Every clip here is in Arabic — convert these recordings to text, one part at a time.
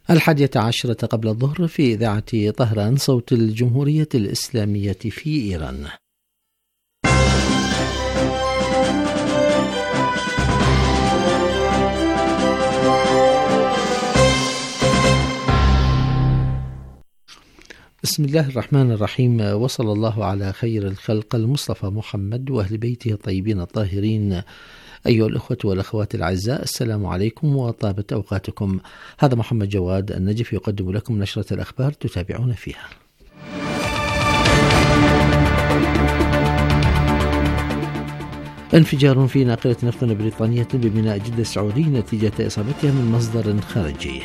11 قبل الظهر في إذاعة طهران صوت الجمهورية الإسلامية في إيران. بسم الله الرحمن الرحيم، وصلى الله على خير الخلق المصطفى محمد وأهل بيته الطيبين الطاهرين. أيها الأخوة والأخوات الأعزاء، السلام عليكم وطابت أوقاتكم. هذا محمد جواد النجف يقدم لكم نشرة الأخبار تتابعون فيها. انفجار في ناقلة نفط بريطانية بميناء جدة السعودي نتيجة إصابتها من مصدر خارجي.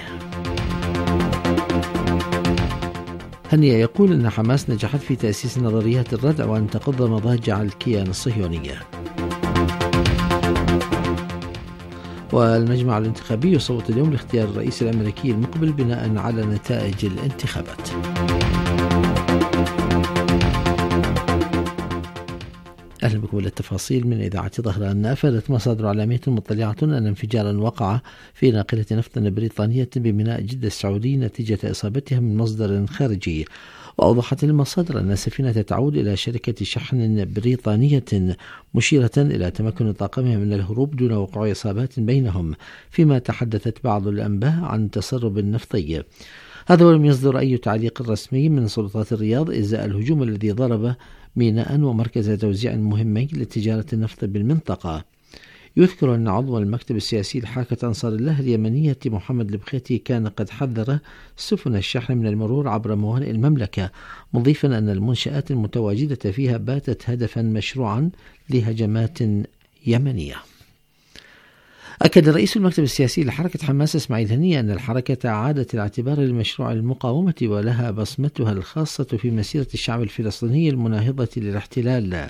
هنية يقول أن حماس نجحت في تأسيس نظريات الردع وأن تقض مضاجع الكيان الصهيوني. والمجمع الانتخابي يصوت اليوم لاختيار الرئيس الأمريكي المقبل بناء على نتائج الانتخابات. أهلا بكم للتفاصيل من إذاعة طهران. أفادت مصادر إعلامية مطلعة أن انفجارا وقع في ناقلة نفط بريطانية بميناء جدة السعودي نتيجة إصابتها من مصدر خارجي. وأوضحت المصادر أن السفينة تعود إلى شركة شحن بريطانية، مشيرة إلى تمكن طاقمها من الهروب دون وقوع إصابات بينهم، فيما تحدثت بعض الأنباء عن تسرب نفطي. هذا ولم يصدر أي تعليق رسمي من سلطات الرياض إزاء الهجوم الذي ضرب ميناء ومركز توزيع مهمين لتجارة النفط بالمنطقة. يذكر أن عضو المكتب السياسي لحركة أنصار الله اليمنية محمد البخيتي كان قد حذر سفن الشحن من المرور عبر موانئ المملكة، مضيفا أن المنشآت المتواجدة فيها باتت هدفا مشروعا لهجمات يمنية. أكد رئيس المكتب السياسي لحركة حماس إسماعيل هنية أن الحركة أعادت الاعتبار لمشروع المقاومة ولها بصمتها الخاصة في مسيرة الشعب الفلسطيني المناهضة للاحتلال.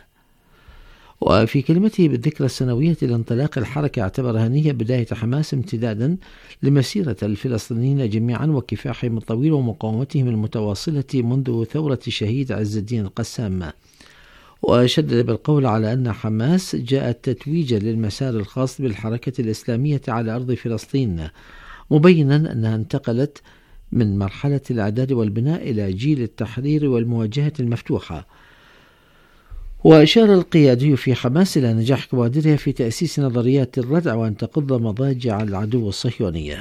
وفي كلمته بالذكرى السنوية لانطلاق الحركة، اعتبر هنية بداية حماس امتدادا لمسيرة الفلسطينيين جميعا وكفاحهم الطويل ومقاومتهم المتواصلة منذ ثورة الشهيد عز الدين القسام. وشدد بالقول على أن حماس جاءت تتويجا للمسار الخاص بالحركة الإسلامية على أرض فلسطين، مبينا أنها انتقلت من مرحلة الإعداد والبناء إلى جيل التحرير والمواجهة المفتوحة. وأشار القيادي في حماس إلى نجاح كوادرها في تأسيس نظريات الردع وأن تقض مضاجع العدو الصهيوني.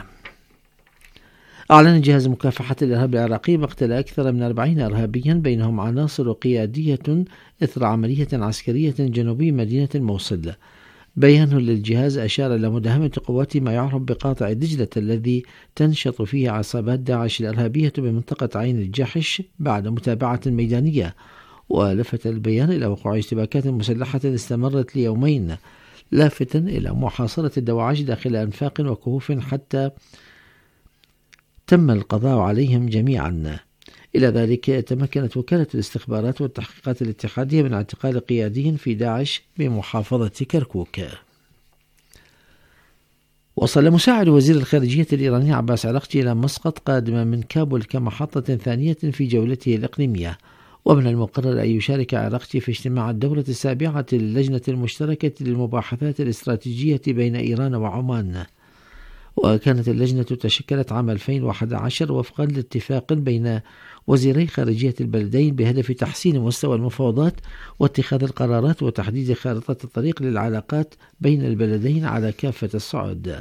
أعلن جهاز مكافحة الإرهاب العراقي مقتل أكثر من 40 إرهابيا بينهم عناصر قيادية إثر عملية عسكرية جنوبي مدينة الموصل. بيان للجهاز أشار إلى مداهمة قوات ما يعرف بقاطع دجلة الذي تنشط فيه عصابات داعش الإرهابية بمنطقة عين الجحش بعد متابعة ميدانية. ولفت البيان إلى وقوع اشتباكات مسلحة استمرت ليومين، لافتا إلى محاصرة الدواعش داخل أنفاق وكهوف حتى تم القضاء عليهم جميعا. إلى ذلك تمكنت وكالة الاستخبارات والتحقيقات الاتحادية من اعتقال قيادي في داعش بمحافظة كركوك. وصل مساعد وزير الخارجية الإيراني عباس عراقجي إلى مسقط قادما من كابول كمحطة ثانية في جولته الإقليمية. ومن المقرر أن يشارك عراقجي في اجتماع الدورة السابعة للجنة المشتركة للمباحثات الاستراتيجية بين إيران وعمان. وكانت اللجنة تشكلت عام 2011 وفقا لاتفاق بين وزيري خارجية البلدين بهدف تحسين مستوى المفاوضات واتخاذ القرارات وتحديد خارطة الطريق للعلاقات بين البلدين على كافة الصعود.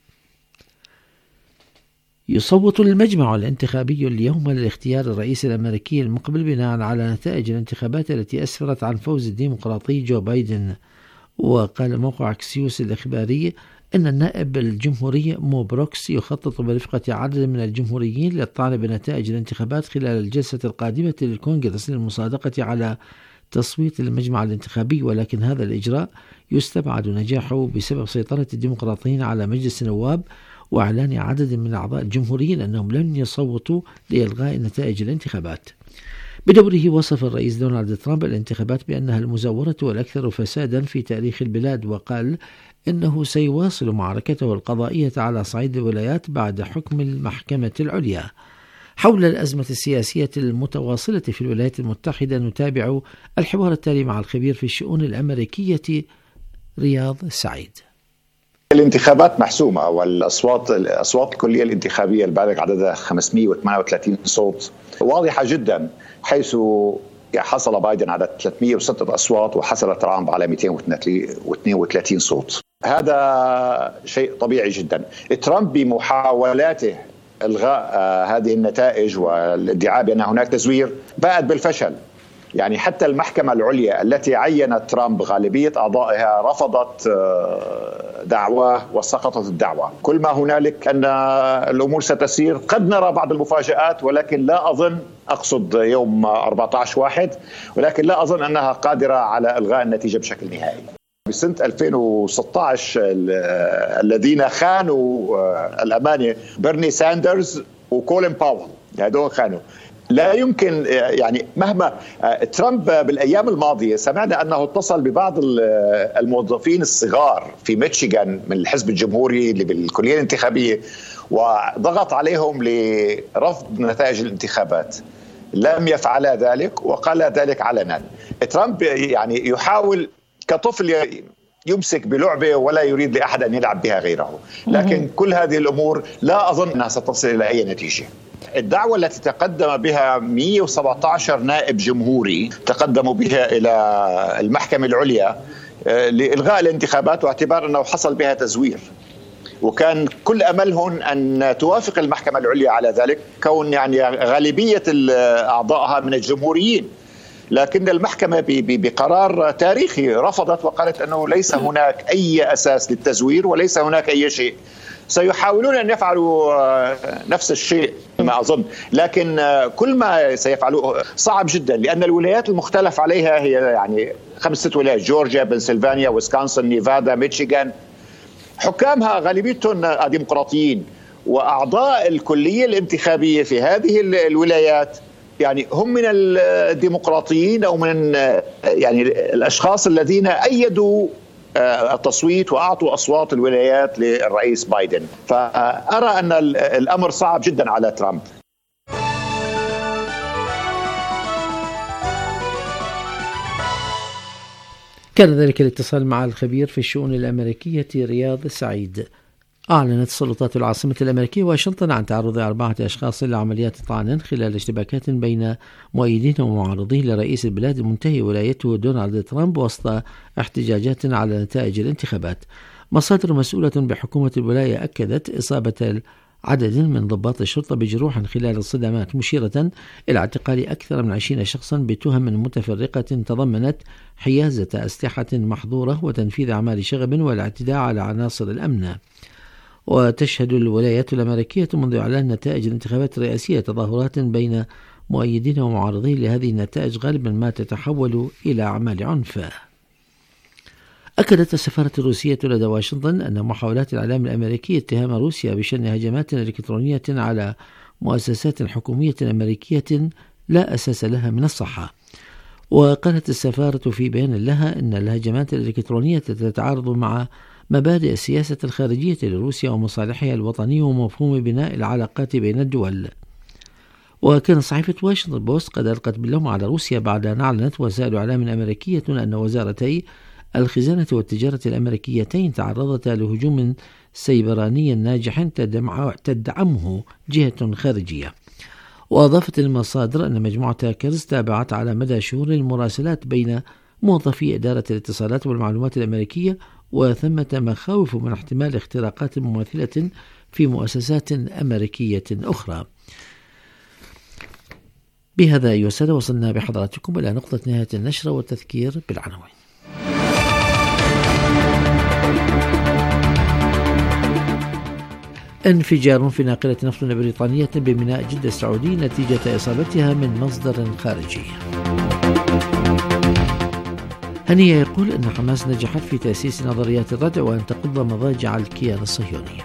يصوت المجمع الانتخابي اليوم لاختيار الرئيس الأمريكي المقبل بناء على نتائج الانتخابات التي أسفرت عن فوز الديمقراطي جو بايدن. وقال موقع أكسيوس الإخباري أن النائب الجمهوري مو بروكس يخطط برفقة عدد من الجمهوريين للطعن بنتائج الانتخابات خلال الجلسة القادمة للكونغرس للمصادقة على تصويت المجمع الانتخابي، ولكن هذا الإجراء يستبعد نجاحه بسبب سيطرة الديمقراطيين على مجلس النواب وإعلان عدد من أعضاء الجمهوريين أنهم لن يصوتوا لإلغاء نتائج الانتخابات. بدوره وصف الرئيس دونالد ترامب الانتخابات بأنها المزورة والأكثر فسادا في تاريخ البلاد، وقال إنه سيواصل معركته القضائية على صعيد الولايات بعد حكم المحكمة العليا. حول الأزمة السياسية المتواصلة في الولايات المتحدة نتابع الحوار التالي مع الخبير في الشؤون الأمريكية رياض سعيد. الانتخابات محسومة، والأصوات الكلية الانتخابية البالغ عددها 538 صوت واضحة جدا، حيث حصل بايدن على 306 أصوات وحصل ترامب على 232 صوت. هذا شيء طبيعي جدا. ترامب بمحاولاته إلغاء هذه النتائج والادعاء بأن هناك تزوير باءت بالفشل. يعني حتى المحكمة العليا التي عينت ترامب غالبية أعضائها رفضت دعواه وسقطت الدعوة. كل ما هنالك أن الأمور ستسير، قد نرى بعض المفاجآت، ولكن لا أظن، أقصد يوم 14/1، ولكن لا أظن أنها قادرة على إلغاء النتيجة بشكل نهائي. بسنة 2016 الذين خانوا الأمانة برني ساندرز وكولين باول، هذول خانوا. لا يمكن، يعني مهما ترامب بالأيام الماضية سمعنا أنه اتصل ببعض الموظفين الصغار في ميشيغان من الحزب الجمهوري اللي بالكلية الانتخابية وضغط عليهم لرفض نتائج الانتخابات. لم يفعل ذلك وقال ذلك علنا. ترامب يعني يحاول كطفل يمسك بلعبة ولا يريد لأحد أن يلعب بها غيره، لكن كل هذه الأمور لا أظن أنها ستصل إلى أي نتيجة. الدعوة التي تقدم بها 117 نائب جمهوري تقدموا بها إلى المحكمة العليا لإلغاء الانتخابات واعتبار أنه حصل بها تزوير، وكان كل أملهم أن توافق المحكمة العليا على ذلك، كون يعني غالبية أعضائها من الجمهوريين. لكن المحكمة بقرار تاريخي رفضت وقالت أنه ليس هناك أي أساس للتزوير وليس هناك أي شيء. سيحاولون أن يفعلوا نفس الشيء ما أظن، لكن كل ما سيفعلوه صعب جدا، لأن الولايات المختلف عليها هي يعني 5 ولايات: جورجيا، بنسلفانيا، ويسكونسن، نيفادا، ميشيغان. حكامها غالبيتهم ديمقراطيين، وأعضاء الكلية الانتخابية في هذه الولايات يعني هم من الديمقراطيين أو من يعني الأشخاص الذين أيدوا التصويت وأعطوا أصوات الولايات للرئيس بايدن. فأرى أن الأمر صعب جدا على ترامب. كان ذلك الاتصال مع الخبير في الشؤون الأمريكية رياض سعيد. أعلنت السلطات العاصمة الأمريكية واشنطن عن تعرض 4 أشخاص لعمليات طعن خلال اشتباكات بين مؤيدين ومعارضين لرئيس البلاد المنتهي ولايته دونالد ترامب وسط احتجاجات على نتائج الانتخابات. مصادر مسؤولة بحكومة الولاية أكدت إصابة عدد من ضباط الشرطة بجروح خلال الصدامات، مشيرة إلى اعتقال أكثر من 20 شخصا بتهم متفرقة تضمنت حيازة أسلحة محظورة وتنفيذ أعمال شغب والاعتداء على عناصر الأمن. وتشهد الولايات الأمريكية منذ إعلان نتائج الانتخابات الرئاسية تظاهرات بين مؤيدين ومعارضين لهذه النتائج غالبا ما تتحول إلى أعمال عنف. أكدت السفارة الروسية لدى واشنطن أن محاولات الإعلام الأمريكي اتهام روسيا بشن هجمات إلكترونية على مؤسسات حكومية أمريكية لا أساس لها من الصحة. وقالت السفارة في بيان لها أن الهجمات الإلكترونية تتعارض مع مبادئ السياسة الخارجية لروسيا ومصالحها الوطنية ومفهوم بناء العلاقات بين الدول. وكان صحيفة واشنطن بوست قد ألقت باللوم على روسيا بعد أن أعلنت وسائل إعلام أمريكية أن وزارتي الخزانة والتجارة الأمريكيتين تعرضتا لهجوم سيبراني ناجح تدعمه جهة خارجية. وأضافت المصادر أن مجموعة هاكرز تابعت على مدى شهور المراسلات بين موظفي إدارة الاتصالات والمعلومات الأمريكية، وثمة مخاوف من احتمال اختراقات مماثلة في مؤسسات أمريكية أخرى. بهذا أيها السادة وصلنا بحضراتكم إلى نقطة نهاية النشرة والتذكير بالعناوين. انفجار في ناقلة نفط بريطانية بميناء جدة السعودي نتيجة إصابتها من مصدر خارجي. هنية يقول أن حماس نجحت في تأسيس نظريات الردع وأن تقض مضاجع الكيان الصهيوني.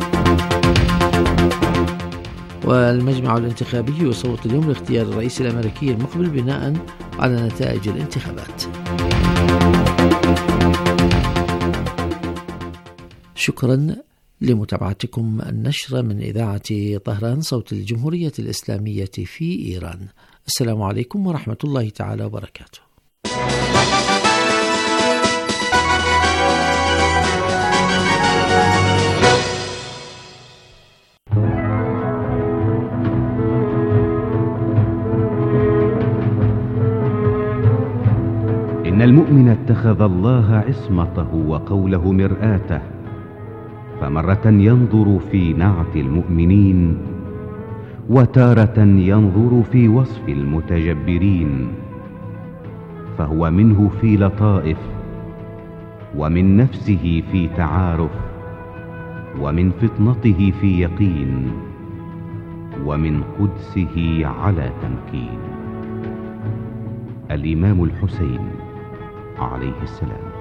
والمجمع الانتخابي يصوت اليوم لاختيار الرئيس الأمريكي المقبل بناء على نتائج الانتخابات. شكرا لمتابعتكم النشرة من إذاعة طهران صوت الجمهورية الإسلامية في إيران. السلام عليكم ورحمة الله تعالى وبركاته. إن المؤمن اتخذ الله عصمته وقوله مرآته، فمرة ينظر في نعت المؤمنين، وتارة ينظر في وصف المتجبرين، فهو منه في لطائف، ومن نفسه في تعارف، ومن فطنته في يقين، ومن قدسه على تمكين. الإمام الحسين عليه السلام.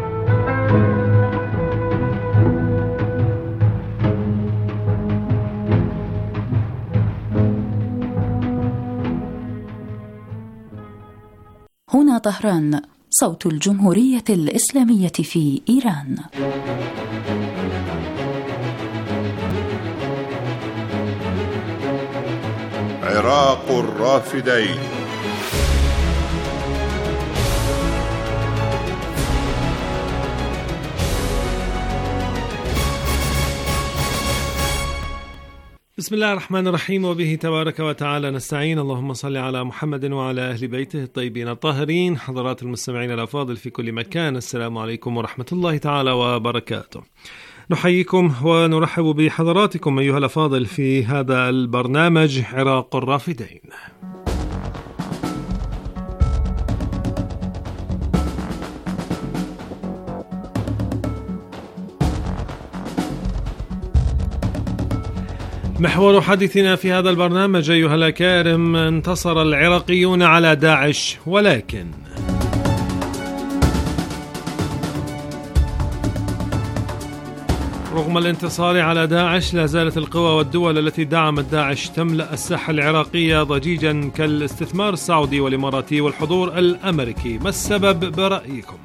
هنا طهران، صوت الجمهورية الإسلامية في إيران. عراق الرافدين. بسم الله الرحمن الرحيم، وبه تبارك وتعالى نستعين. اللهم صل على محمد وعلى أهل بيته الطيبين الطاهرين. حضرات المستمعين الأفاضل في كل مكان، السلام عليكم ورحمة الله تعالى وبركاته. نحييكم ونرحب بحضراتكم أيها الأفاضل في هذا البرنامج عراق الرافدين. محور حديثنا في هذا البرنامج أيها الأكارم: انتصر العراقيون على داعش، ولكن رغم الانتصار على داعش لا زالت القوى والدول التي دعمت داعش تملأ الساحة العراقية ضجيجا كالاستثمار السعودي والإماراتي والحضور الأمريكي. ما السبب برأيكم؟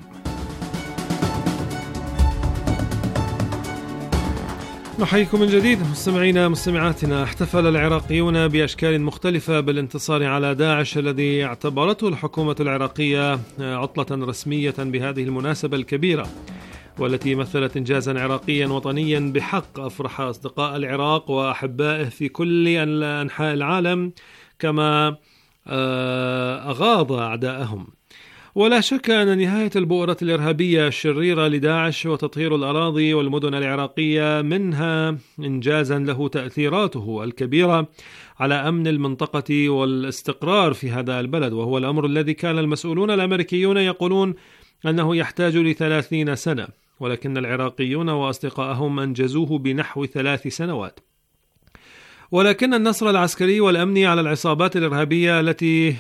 نحييكم من جديد مستمعينا مستمعاتنا. احتفل العراقيون بأشكال مختلفة بالانتصار على داعش الذي اعتبرته الحكومة العراقية عطلة رسمية بهذه المناسبة الكبيرة، والتي مثلت إنجازا عراقيا وطنيا بحق أفرح أصدقاء العراق وأحبائه في كل أنحاء العالم، كما أغاض أعداءهم. ولا شك أن نهاية البؤرة الإرهابية الشريرة لداعش وتطهير الأراضي والمدن العراقية منها إنجازا له تأثيراته الكبيرة على أمن المنطقة والاستقرار في هذا البلد، وهو الأمر الذي كان المسؤولون الأمريكيون يقولون أنه يحتاج ل30 سنة، ولكن العراقيون وأصدقائهم أنجزوه بنحو 3 سنوات. ولكن النصر العسكري والأمني على العصابات الإرهابية التي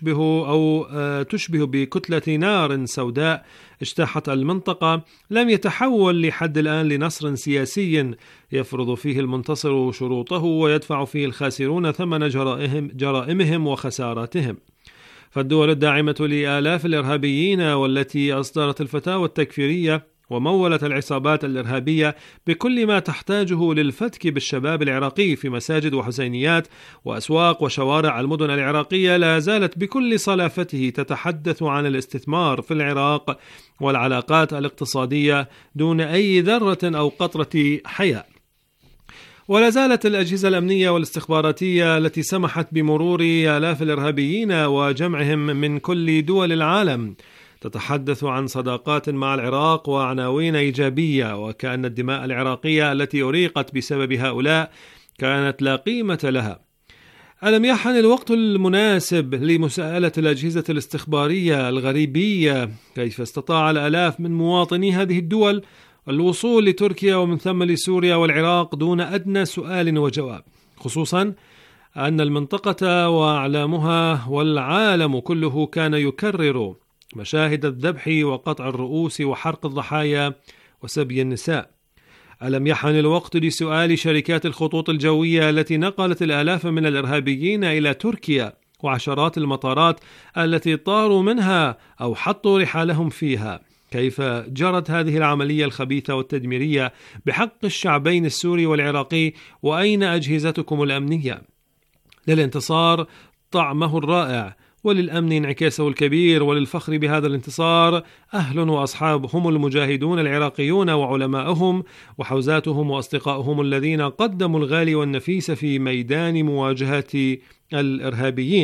تشبه بكتلة نار سوداء اجتاحت المنطقة لم يتحول لحد الآن لنصر سياسي يفرض فيه المنتصر شروطه ويدفع فيه الخاسرون ثمن جرائمهم وخساراتهم. فالدول الداعمة لآلاف الإرهابيين والتي أصدرت الفتاوى التكفيرية ومولت العصابات الإرهابية بكل ما تحتاجه للفتك بالشباب العراقي في مساجد وحسينيات وأسواق وشوارع المدن العراقية لا زالت بكل صلافته تتحدث عن الاستثمار في العراق والعلاقات الاقتصادية دون أي ذرة أو قطرة حياء. ولا زالت الأجهزة الأمنية والاستخباراتية التي سمحت بمرور آلاف الإرهابيين وجمعهم من كل دول العالم تتحدث عن صداقات مع العراق وعناوين إيجابية، وكأن الدماء العراقية التي أريقت بسبب هؤلاء كانت لا قيمة لها. ألم يحن الوقت المناسب لمساءلة الأجهزة الاستخبارية الغريبية كيف استطاع الآلاف من مواطني هذه الدول الوصول لتركيا ومن ثم لسوريا والعراق دون أدنى سؤال وجواب، خصوصا أن المنطقة وأعلامها والعالم كله كان يكرر مشاهد الذبح وقطع الرؤوس وحرق الضحايا وسبي النساء؟ ألم يحن الوقت لسؤال شركات الخطوط الجوية التي نقلت الآلاف من الإرهابيين إلى تركيا وعشرات المطارات التي طاروا منها أو حطوا رحالهم فيها؟ كيف جرت هذه العملية الخبيثة والتدميرية بحق الشعبين السوري والعراقي؟ وأين أجهزتكم الأمنية؟ للانتصار طعمه الرائع، وللأمن انعكاسه الكبير، وللفخر بهذا الانتصار أهل وأصحاب هم المجاهدون العراقيون وعلماءهم وحوزاتهم وأصدقائهم الذين قدموا الغالي والنفيس في ميدان مواجهة الإرهابيين.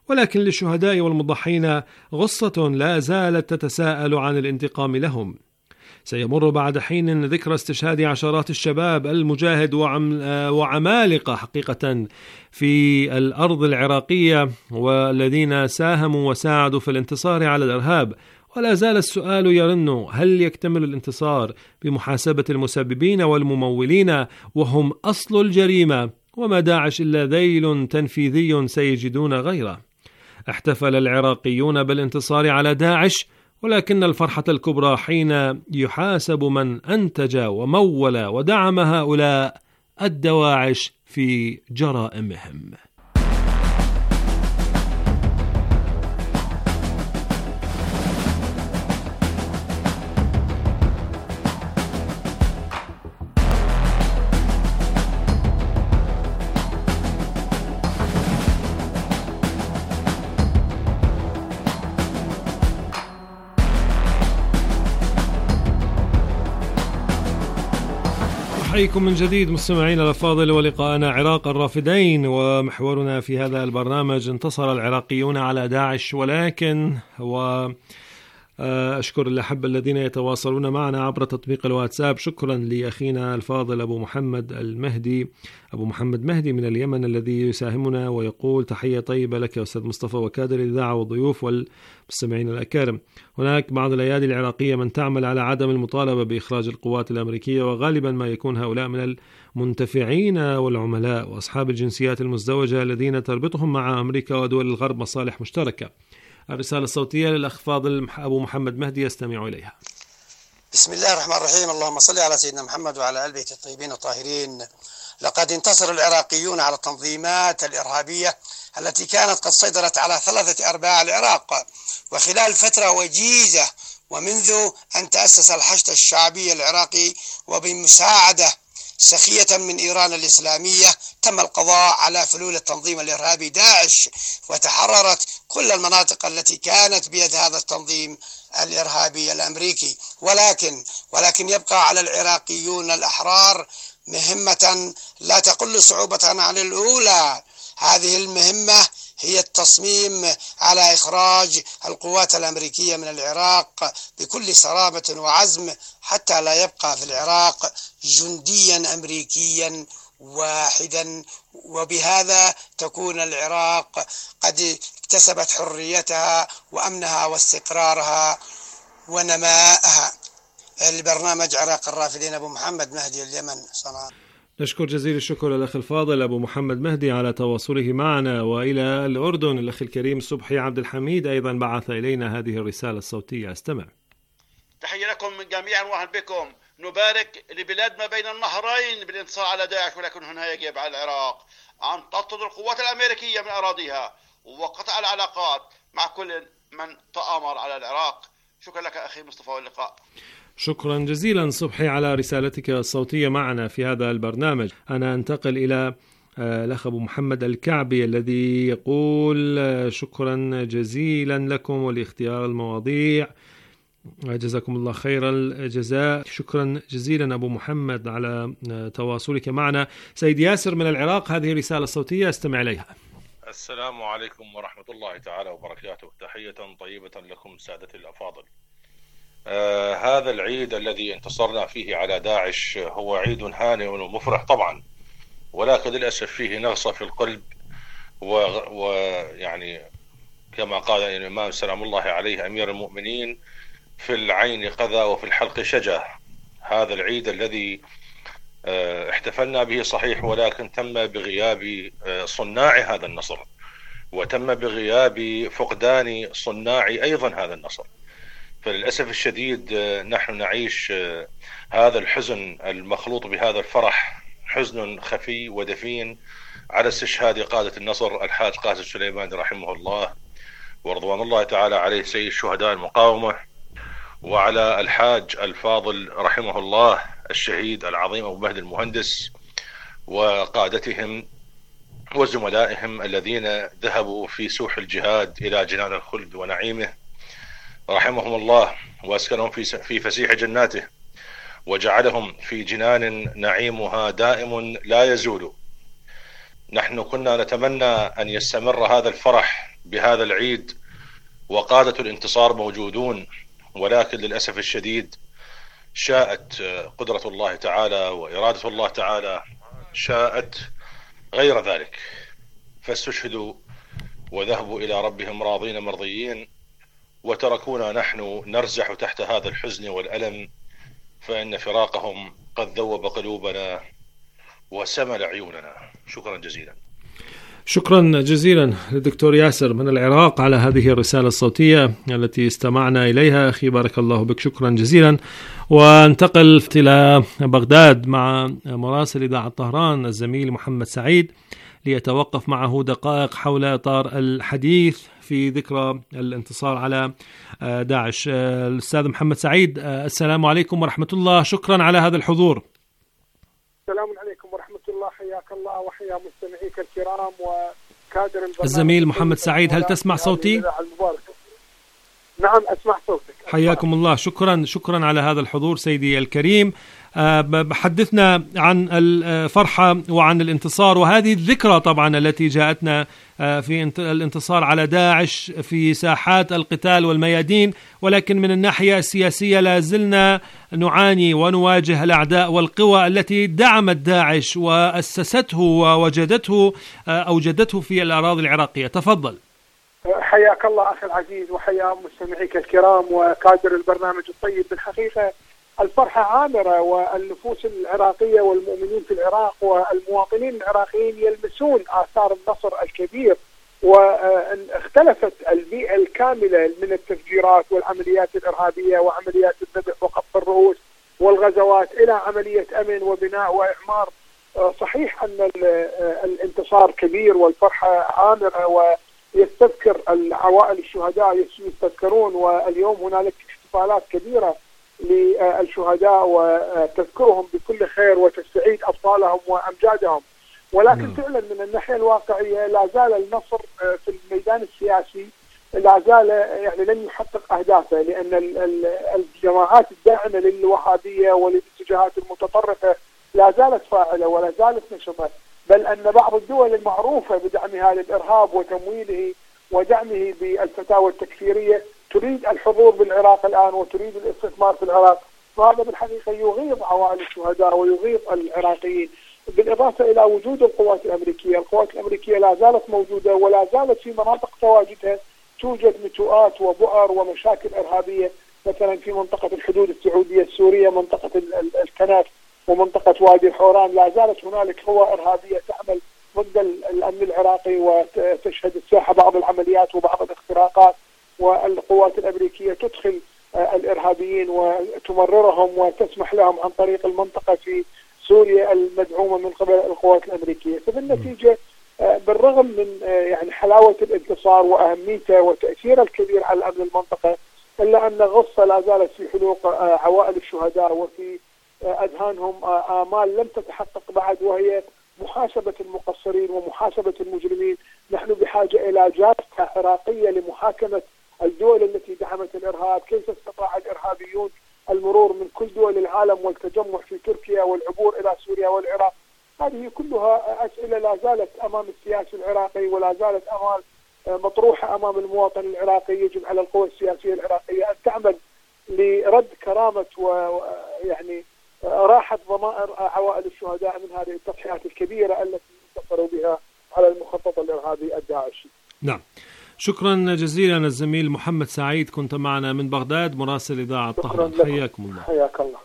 ولكن للشهداء والمضحين غصة لا زالت تتساءل عن الانتقام لهم. سيمر بعد حين ذكرى استشهاد عشرات الشباب المجاهد وعمالقة حقيقة في الأرض العراقية، والذين ساهموا وساعدوا في الانتصار على الإرهاب. ولا زال السؤال يرن: هل يكتمل الانتصار بمحاسبة المسببين والممولين وهم أصل الجريمة؟ وما داعش إلا ذيل تنفيذي سيجدون غيره. احتفل العراقيون بالانتصار على داعش، ولكن الفرحة الكبرى حين يحاسب من أنتج ومول ودعم هؤلاء الدواعش في جرائمهم. أحييكم من جديد مستمعين الأفاضل، ولقاءنا عراق الرافدين، ومحورنا في هذا البرنامج: انتصر العراقيون على داعش ولكن. أشكر الأحبة الذين يتواصلون معنا عبر تطبيق الواتساب. شكرا لأخينا الفاضل أبو محمد مهدي من اليمن الذي يساهمنا ويقول: تحية طيبة لك يا أستاذ مصطفى وكادر الإذاعة والضيوف والمستمعين الأكارم. هناك بعض الأيادي العراقية من تعمل على عدم المطالبة بإخراج القوات الأمريكية، وغالبا ما يكون هؤلاء من المنتفعين والعملاء وأصحاب الجنسيات المزدوجة الذين تربطهم مع أمريكا ودول الغرب مصالح مشتركة. الرسالة الصوتية للأخ فاضل أبو محمد مهدي يستمع إليها. بسم الله الرحمن الرحيم. اللهم صل على سيدنا محمد وعلى آل بيته الطيبين الطاهرين. لقد انتصر العراقيون على التنظيمات الإرهابية التي كانت قد سيطرت على 3 أرباع العراق، وخلال فترة وجيزة ومنذ أن تأسس الحشد الشعبي العراقي وبمساعدة سخية من إيران الإسلامية تم القضاء على فلول التنظيم الإرهابي داعش، وتحررت كل المناطق التي كانت بيد هذا التنظيم الإرهابي الأمريكي. ولكن يبقى على العراقيون الأحرار مهمة لا تقل صعوبة عن الأولى. هذه المهمة هي التصميم على إخراج القوات الأمريكية من العراق بكل صرامة وعزم حتى لا يبقى في العراق جنديا أمريكيا واحدا، وبهذا تكون العراق قد اكتسبت حريتها وأمنها واستقرارها ونماءها. البرنامج عراق الرافدين، أبو محمد مهدي، اليمن، صنعاء. نشكر جزيل الشكر الأخ الفاضل أبو محمد مهدي على تواصله معنا. وإلى الأردن الأخ الكريم صبحي عبد الحميد أيضا بعث إلينا هذه الرسالة الصوتية. استمع. تحية لكم جميعا وأهلا بكم. نبارك لبلاد ما بين النهرين بالانتصار على داعش، ولكن هنا يجب على العراق أن تطرد القوات الأمريكية من أراضيها وقطع العلاقات مع كل من تآمر على العراق. شكرا لك أخي مصطفى، واللقاء. شكرا جزيلا صبحي على رسالتك الصوتية معنا في هذا البرنامج. أنا أنتقل إلى الأخ أبو محمد الكعبي الذي يقول: شكرا جزيلا لكم ولاختيار المواضيع، جزاكم الله خير الجزاء. شكرا جزيلا أبو محمد على تواصلك معنا. سيد ياسر من العراق، هذه رسالة صوتية استمع إليها. السلام عليكم ورحمة الله تعالى وبركاته. تحية طيبة لكم سادتي الأفاضل. هذا العيد الذي انتصرنا فيه على داعش هو عيد هانئ ومفرح طبعا، ولكن للأسف فيه نغصة في القلب، ويعني كما قال الإمام سلام الله عليه أمير المؤمنين: في العين قذى وفي الحلق شجة. هذا العيد الذي احتفلنا به صحيح، ولكن تم بغياب صناع هذا النصر، وتم بغياب فقدان صناع أيضا هذا النصر. فللأسف الشديد نحن نعيش هذا الحزن المخلوط بهذا الفرح، حزن خفي ودفين على استشهاد قادة النصر الحاج قاسم سليمان رحمه الله ورضوان الله تعالى عليه سيد شهداء المقاومة، وعلى الحاج الفاضل رحمه الله الشهيد العظيم أبو مهدي المهندس وقادتهم وزملائهم الذين ذهبوا في سوح الجهاد إلى جنان الخلد ونعيمه رحمهم الله، وأسكنهم في فسيح جناته، وجعلهم في جنان نعيمها دائم لا يزول. نحن كنا نتمنى أن يستمر هذا الفرح بهذا العيد وقادة الانتصار موجودون، ولكن للأسف الشديد شاءت قدرة الله تعالى وإرادة الله تعالى شاءت غير ذلك، فاستشهدوا وذهبوا إلى ربهم راضين مرضيين، وتركونا نحن نرزح تحت هذا الحزن والألم، فإن فراقهم قد ذوب قلوبنا وسمل عيوننا. شكرا جزيلا. شكرا جزيلا للدكتور ياسر من العراق على هذه الرسالة الصوتية التي استمعنا إليها. أخي بارك الله بك، شكرا جزيلا. وانتقل إلى بغداد مع مراسل إذاعة طهران الزميل محمد سعيد ليتوقف معه دقائق حول إطار الحديث في ذكرى الانتصار على داعش. الأستاذ محمد سعيد، السلام عليكم ورحمة الله، شكرا على هذا الحضور. السلام عليكم ورحمة الله، حياك الله وحيا مستمعيك الكرام وكادر الزميل محمد سعيد. هل تسمع صوتي؟ نعم أسمع صوتك. حياكم الله، شكرا على هذا الحضور سيدي الكريم. حدثنا عن الفرحة وعن الانتصار وهذه الذكرى طبعا التي جاءتنا في الانتصار على داعش في ساحات القتال والميادين، ولكن من الناحية السياسية لا زلنا نعاني ونواجه الأعداء والقوى التي دعمت داعش وأسسته ووجدته أوجدته في الأراضي العراقية. تفضل. حياك الله أخي العزيز وحيا مستمعيك الكرام وكادر البرنامج الطيب. بالحقيقة الفرحة عامرة، والنفوس العراقية والمؤمنين في العراق والمواطنين العراقيين يلمسون آثار النصر الكبير، واختلفت البيئة الكاملة من التفجيرات والعمليات الإرهابية وعمليات الذبح وقطف الرؤوس والغزوات إلى عملية أمن وبناء وإعمار. صحيح أن الانتصار كبير والفرحة عامرة، ويستذكر العوائل الشهداء يستذكرون، واليوم هنالك احتفالات كبيرة للشهداء وتذكرهم بكل خير وتستعيد أبطالهم وأمجادهم. ولكن فعلا من الناحية الواقعية لا زال النصر في الميدان السياسي لا زال يعني لن يحقق أهدافه، لأن الجماعات الداعمة للوهابية وللاتجاهات المتطرفة لا زالت فاعلة ولا زالت نشطة، بل أن بعض الدول المعروفة بدعمها للإرهاب وتمويله ودعمه بالفتاوى التكفيرية تريد الحضور بالعراق الآن وتريد الاستثمار في العراق، وهذا بالحقيقة يغيظ عوائل الشهداء ويغيظ العراقيين. بالإضافة إلى وجود القوات الأمريكية، القوات الأمريكية لا زالت موجودة ولا زالت في مناطق تواجدها توجد نتوءات وبؤر ومشاكل إرهابية، مثلا في منطقة الحدود السعودية السورية، منطقة الكنف ومنطقة وادي الحوران، لا زالت هنالك قوى إرهابية تعمل ضد الأمن العراقي وتشهد الساحة بعض العمليات وبعض الاختراقات، والقوات الأمريكية تدخل الإرهابيين وتمررهم وتسمح لهم عن طريق المنطقة في سوريا المدعومة من قبل القوات الأمريكية. فبالنتيجة بالرغم من يعني حلاوة الانتصار وأهميته وتأثيره الكبير على الأمن المنطقة، إلا أن غصة لا زالت في حلوق عوائل الشهداء وفي أذهانهم آمال لم تتحقق بعد، وهي محاسبة المقصرين ومحاسبة المجرمين. نحن بحاجة إلى جلسة عراقية لمحاكمة الدول التي دعمت الإرهاب، كيف استطاع الإرهابيون المرور من كل دول العالم والتجمع في تركيا والعبور إلى سوريا والعراق. هذه كلها أسئلة لا زالت أمام السياسي العراقي ولا زالت مطروحة أمام المواطن العراقي. يجب على القوى السياسية العراقية أن تعمل لرد كرامة ويعني راحة ضمائر عوائل الشهداء من هذه التضحيات الكبيرة التي انتصروا بها على المخطط الإرهابي الداعشي. نعم، شكرا جزيلا الزميل محمد سعيد، كنت معنا من بغداد مراسل إذاعة طهران. حياكم الله. حياك الله.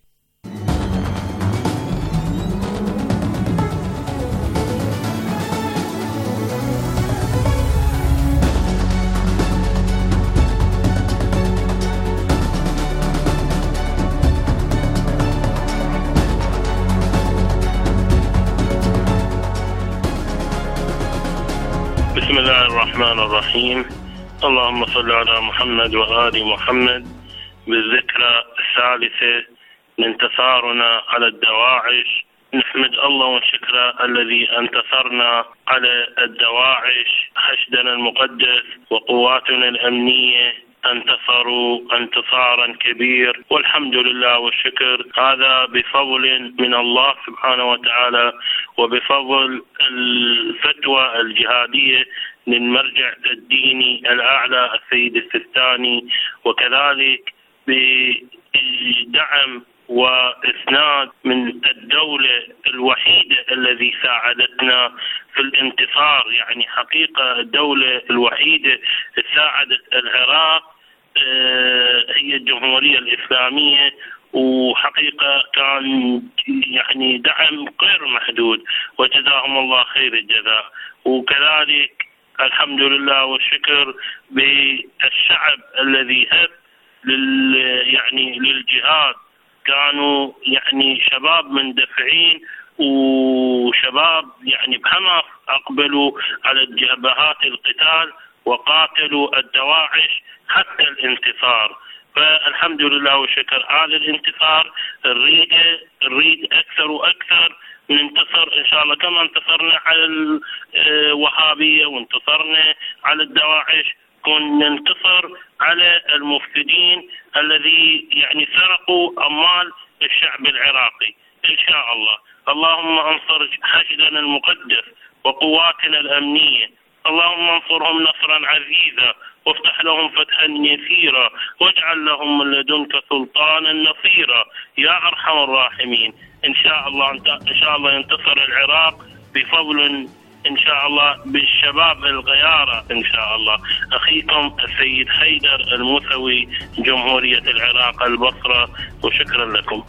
بسم الله الرحمن الرحيم. اللهم صل على محمد وآل محمد. بالذكرى الثالثة لانتصارنا على الدواعش، نحمد الله ونشكره الذي انتصرنا على الدواعش، حشدنا المقدس وقواتنا الأمنية انتصروا انتصارا كبير، والحمد لله والشكر. هذا بفضل من الله سبحانه وتعالى، وبفضل الفتوى الجهادية للمرجع الديني الأعلى السيد السيستاني، وكذلك بدعم وإسناد من الدولة الوحيدة الذي ساعدتنا في الانتصار. يعني حقيقة الدولة الوحيدة ساعدت العراق هي الجمهورية الإسلامية، وحقيقة كان يعني دعم غير محدود، وجزاهم الله خير الجزاء. وكذلك الحمد لله والشكر بالشعب الذي هب يعني للجهاد، كانوا يعني شباب مندفعين وشباب يعني بحماس أقبلوا على جبهات القتال وقاتلوا الدواعش حتى الانتصار. فالحمد لله والشكر هذا الانتصار نريد أكثر وأكثر، ننتصر إن شاء الله كما انتصرنا على الوهابية وانتصرنا على الدواعش، كنا ننتصر على المفسدين الذي يعني سرقوا أموال الشعب العراقي إن شاء الله. اللهم انصر حشدنا المقدس وقواتنا الأمنية، اللهم انصرهم نصرا عزيزا، وافتح لهم فتحا يسيرا، واجعل لهم من لدنك سلطانا نصيرا يا أرحم الراحمين. إن شاء الله ينتصر العراق بفضل إن شاء الله بالشباب الغيارة إن شاء الله. أخيكم السيد حيدر الموسوي، جمهورية العراق البصرة، وشكرا لكم.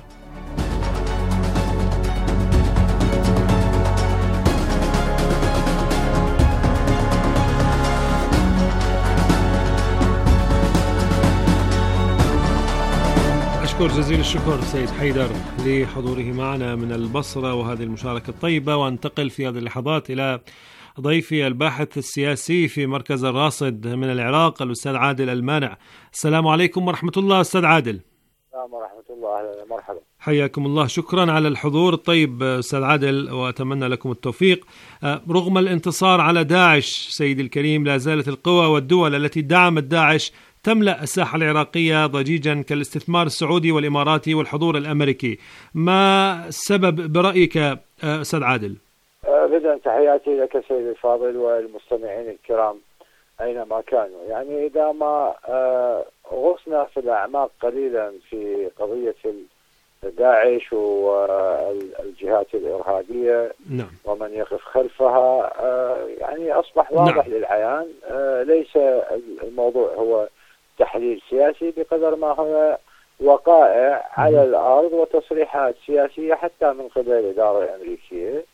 أشكر جزيل الشكر سيد حيدر لحضوره معنا من البصرة وهذه المشاركة الطيبة. وانتقل في هذه اللحظات إلى ضيفي الباحث السياسي في مركز الراصد من العراق الأستاذ عادل المانع. السلام عليكم ورحمة الله أستاذ عادل. السلام ورحمة الله، أهلا مرحبا. حياكم الله، شكرا على الحضور الطيب أستاذ عادل، وأتمنى لكم التوفيق. رغم الانتصار على داعش سيد الكريم، لا زالت القوى والدول التي دعمت داعش تملأ الساحة العراقية ضجيجا كالاستثمار السعودي والإماراتي والحضور الأمريكي. ما السبب برأيك أستاذ عادل؟ بدءا تحياتي لك سيد الفاضل والمستمعين الكرام أينما كانوا. يعني إذا ما غصنا في الأعماق قليلا في قضية داعش والجهات الإرهابية ومن يقف خلفها، يعني أصبح واضح للعيان. ليس الموضوع هو تحليل سياسي بقدر ما هو وقائع على الأرض وتصريحات سياسية حتى من قبل الإدارة الأمريكية.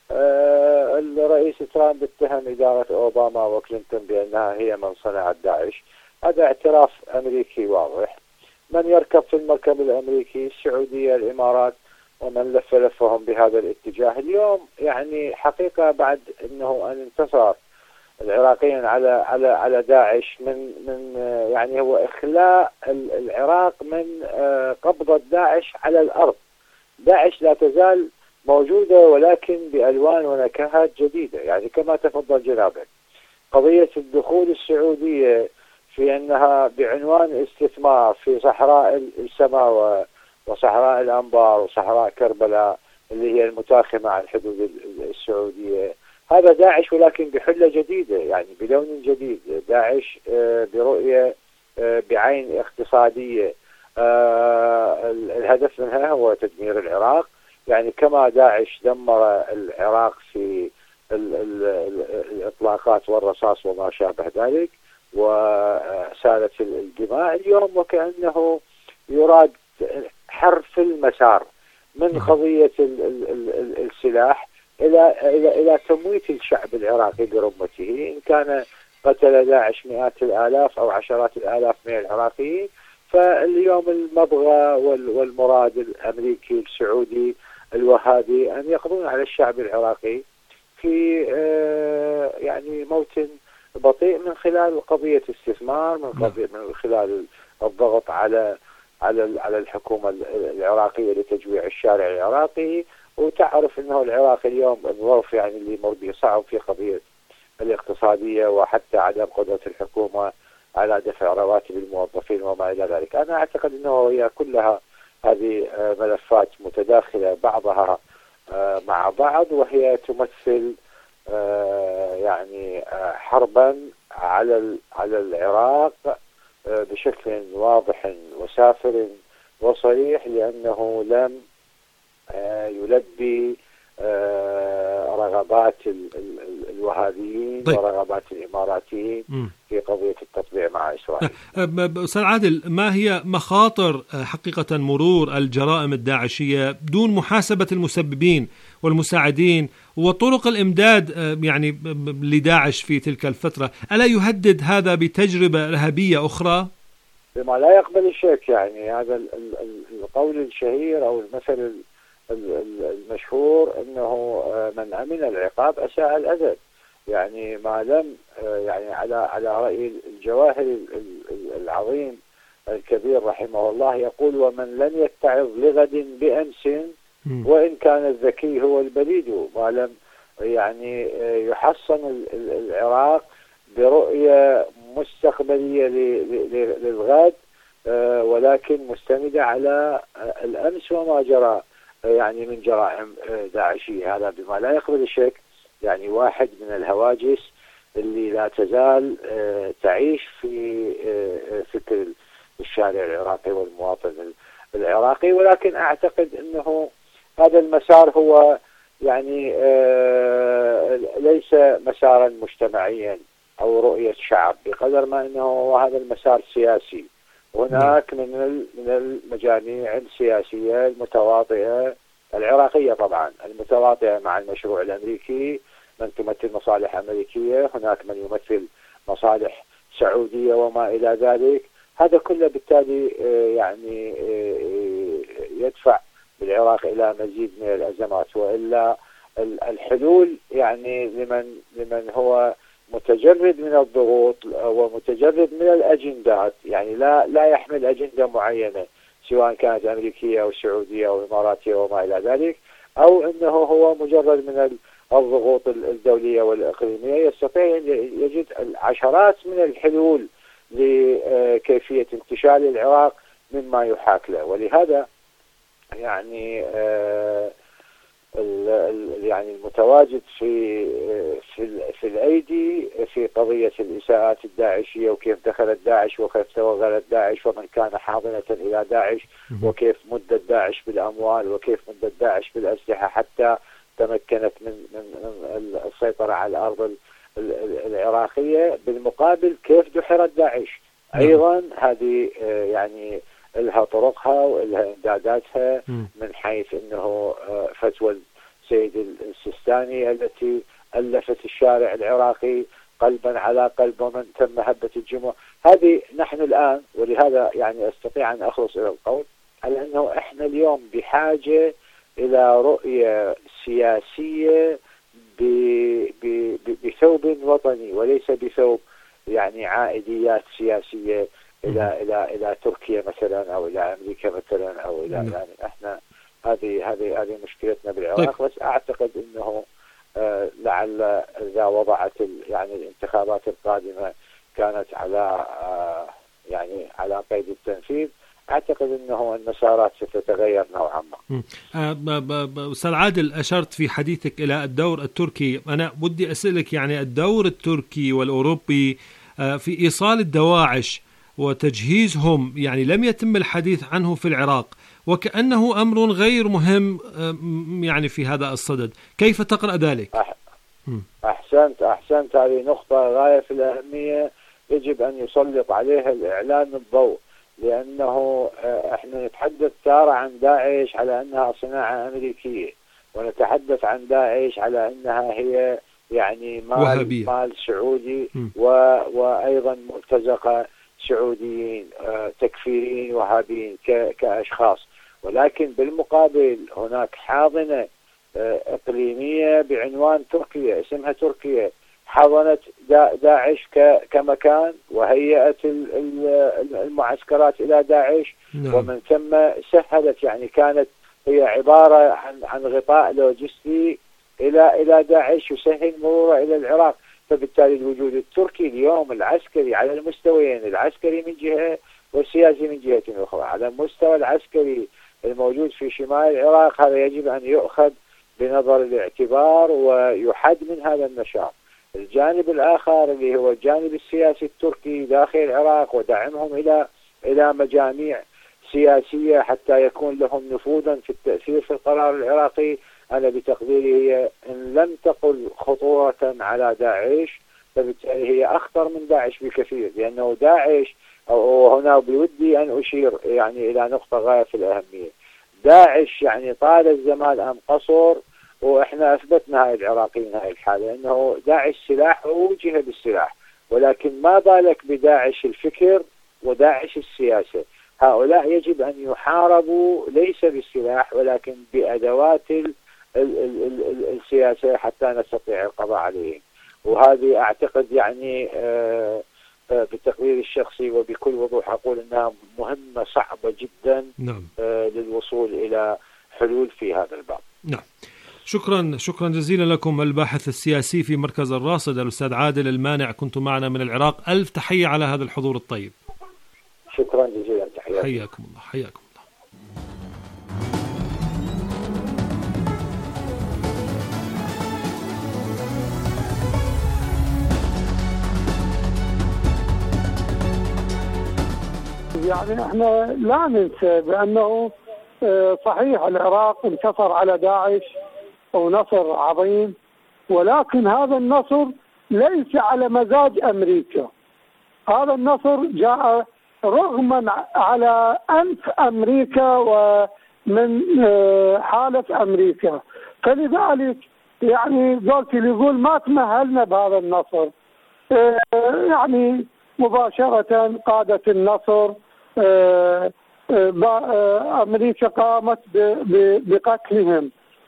الرئيس ترامب اتهم إدارة أوباما وكلينتون بأنها هي من صنعت داعش. هذا اعتراف أمريكي واضح. من يركب في المركب الأمريكي، السعودية، الإمارات، ومن لف لفهم بهذا الاتجاه. اليوم يعني حقيقة بعد أنه أن انتصر العراقيين على داعش من يعني هو إخلاء العراق من قبضة داعش على الأرض. داعش لا تزال موجودة ولكن بألوان ونكهات جديدة. يعني كما تفضل جنابك، قضية الدخول السعودية في أنها بعنوان استثمار في صحراء السماوة وصحراء الأنبار وصحراء كربلاء اللي هي المتاخمة عن حدود السعودية، هذا داعش ولكن بحلة جديدة، يعني بلون جديد. داعش برؤية بعين اقتصادية. الهدف منها هو تدمير العراق. يعني كما داعش دمر العراق في الإطلاقات والرصاص وما شابه ذلك وسالت الدماء، اليوم وكأنه يراد حرف المسار من قضية السلاح إلى تمويت الشعب العراقي برمته. إن كان قتل داعش مئات الآلاف أو عشرات الآلاف من العراقيين، فاليوم المبغى والمراد الأمريكي السعودي الوهابي أن يقضون على الشعب العراقي في يعني موت بطيء من خلال قضية استثمار، من خلال الضغط على الحكومة العراقية لتجويع الشارع العراقي. وتعرف أنه العراق اليوم الظرف يعني اللي يمر به صعب في قضية الاقتصادية، وحتى عدم قدرة الحكومة على دفع رواتب الموظفين وما إلى ذلك. أنا أعتقد أنه هي كلها هذه ملفات متداخلة بعضها مع بعض، وهي تمثل يعني حربا على العراق بشكل واضح وسافر وصريح، لأنه لم يلبي رغبات الوهابيين ورغبات الإماراتيين في قضية التطبيع مع إسرائيل. أستاذ عادل، ما هي مخاطر حقيقة مرور الجرائم الداعشية دون محاسبة المسببين والمساعدين وطرق الإمداد يعني لداعش في تلك الفترة؟ ألا يهدد هذا بتجربة إرهابية أخرى؟ بما لا يقبل الشك. يعني هذا القول الشهير أو المثل المشهور أنه من أمن العقاب أساء الأدب. يعني ما لم يعني على رأي الجواهر العظيم الكبير رحمه الله يقول: ومن لم يتعظ لغد بأمس وإن كان الذكي هو البليد. ما لم يعني يحصن العراق برؤية مستقبلية للغد، ولكن مستندة على الأمس وما جرى يعني من جرائم داعشية. هذا بما لا يقبل الشك يعني واحد من الهواجس اللي لا تزال تعيش في فكر الشارع العراقي والمواطن العراقي. ولكن أعتقد أنه هذا المسار هو يعني ليس مسارا مجتمعيا أو رؤية شعب، بقدر ما أنه هذا المسار سياسي. هناك من المجاميع السياسية المتواطئة العراقية طبعا المتواطئة مع المشروع الأمريكي، من تمثل مصالح أمريكية، هناك من يمثل مصالح سعودية وما إلى ذلك. هذا كله بالتالي يعني يدفع بالعراق إلى مزيد من الأزمات. وإلا الحلول يعني لمن هو متجرد من الضغوط ومتجرد من الأجندات، يعني لا يحمل أجندة معينة سواء كانت أمريكية أو سعودية أو إماراتية وما إلى ذلك، أو أنه هو مجرد من الضغوط الدولية والإقليمية، يستطيع أن يجد العشرات من الحلول لكيفية انتشال العراق مما يحاك له. ولهذا يعني يعني المتواجد في الأيدي في قضية الإساءات الداعشية، وكيف دخلت داعش وكيف توغلت داعش ومن كان حاضنة إلى داعش، وكيف مدت داعش بالأموال وكيف مدت داعش بالأسلحة حتى تمكنت من السيطرة على الأرض العراقية. بالمقابل كيف دحرت داعش أيضا، هذه يعني لها طرقها ولها إمداداتها، من حيث أنه فتوى السيد السيستاني التي ألفت الشارع العراقي قلبا على قلب ومن تم هبة الجموع. هذه نحن الآن، ولهذا يعني أستطيع أن أخلص إلى القول على أنه إحنا اليوم بحاجة إلى رؤية سياسية بثوب وطني وليس بثوب يعني عائديات سياسية إلى تركيا مثلا أو إلى أمريكا مثلا أو إلى يعني إحنا هذه مشكلتنا بالعراق. بس أعتقد أنه لعل إذا وضعت يعني الانتخابات القادمة كانت على قيد التنفيذ، أعتقد أنه المسارات ستتغير نوعا ما. أستاذ عادل، أشرت في حديثك إلى الدور التركي. أنا بدي أسألك يعني الدور التركي والأوروبي في إيصال الدواعش وتجهيزهم، يعني لم يتم الحديث عنه في العراق وكأنه أمر غير مهم يعني في هذا الصدد. كيف تقرأ ذلك؟ أحسنت. هذه نقطة غاية في الأهمية، يجب أن يسلط عليها الإعلام الضوء، لأنه احنا نتحدث تارة عن داعش على أنها صناعة أمريكية، ونتحدث عن داعش على أنها هي يعني مال سعودي وأيضا مرتزقة سعوديين تكفيريين وهابيين كأشخاص. ولكن بالمقابل هناك حاضنة إقليمية بعنوان تركيا، اسمها تركيا، حضنت داعش كمكان وهيئت المعسكرات إلى داعش، ومن ثم سهلت، يعني كانت هي عبارة عن غطاء لوجستي إلى داعش يسهل مروره إلى العراق. فبالتالي الوجود التركي اليوم العسكري على المستويين، العسكري من جهة والسياسي من جهة أخرى. على المستوى العسكري الموجود في شمال العراق هذا يجب أن يؤخذ بنظر الاعتبار ويحد من هذا النشاط. الجانب الآخر اللي هو الجانب السياسي التركي داخل العراق ودعمهم إلى مجاميع سياسية حتى يكون لهم نفوذا في التأثير في القرار العراقي، أنا بتقديري هي إن لم تقل خطورة على داعش فبالتالي هي أخطر من داعش بكثير، لأنه داعش وهنا بودي أن أشير يعني إلى نقطة غاية في الأهمية. داعش يعني طال الزمان أم قصر، وإحنا أثبتنا هاي العراقيين هاي الحالة أنه داعش سلاح ووجه بالسلاح، ولكن ما بالك بداعش الفكر وداعش السياسة. هؤلاء يجب أن يحاربوا ليس بالسلاح ولكن بأدوات السياسة حتى نستطيع القضاء عليهم. وهذه أعتقد يعني بالتقدير الشخصي وبكل وضوح أقول أنها مهمة صعبة جدا. نعم. للوصول إلى حلول في هذا الباب. نعم. شكرا جزيلا لكم الباحث السياسي في مركز الراصد الأستاذ عادل المانع، كنت معنا من العراق. ألف تحية على هذا الحضور الطيب. شكرا جزيلا، تحياتي. حياكم الله. حياكم الله. يعني احنا لا ننسى بأنه صحيح العراق انتصر على داعش ونصر عظيم، ولكن هذا النصر ليس على مزاج أمريكا. هذا النصر جاء رغما على أنف أمريكا ومن حالة أمريكا، فلذلك يعني دولتي اللي يقول ما تمهلنا بهذا النصر. يعني مباشرة قادة النصر أمريكا قامت بقتلهم،